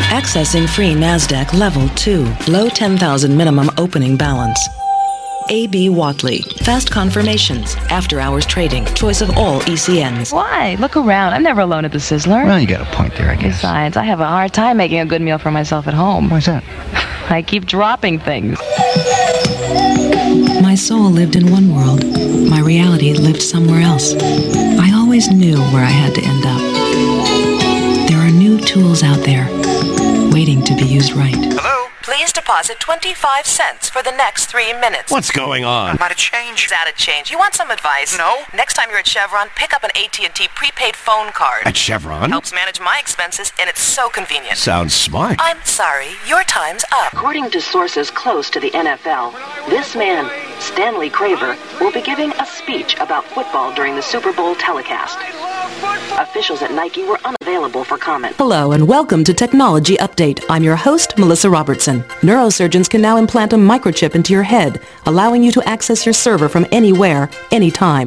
Accessing free NASDAQ Level 2. Low 10,000 minimum opening balance. A.B. Watley. Fast confirmations. After-hours trading. Choice of all ECNs. Why? Look around. I'm never alone at the Sizzler. Well, you got a point there, I guess. Besides, I have a hard time making a good meal for myself at home. Why's that? I keep dropping things. My soul lived in one world. My reality lived somewhere else. I always knew where I had to end up. There are new tools out there, waiting to be used right. Hello? Please deposit 25 cents for the next 3 minutes. What's going on? I'm out of change. It's out of change. You want some advice? No. Next time you're at Chevron, pick up an AT&T prepaid phone card. At Chevron? Helps manage my expenses, and it's so convenient. Sounds smart. I'm sorry, your time's up. According to sources close to the NFL, this man, Stanley Craver, will be giving a speech about football during the Super Bowl telecast. Officials at Nike were unavailable for comment. Hello and welcome to Technology Update. I'm your host, Melissa Robertson. Neurosurgeons can now implant a microchip into your head, allowing you to access your server from anywhere, anytime.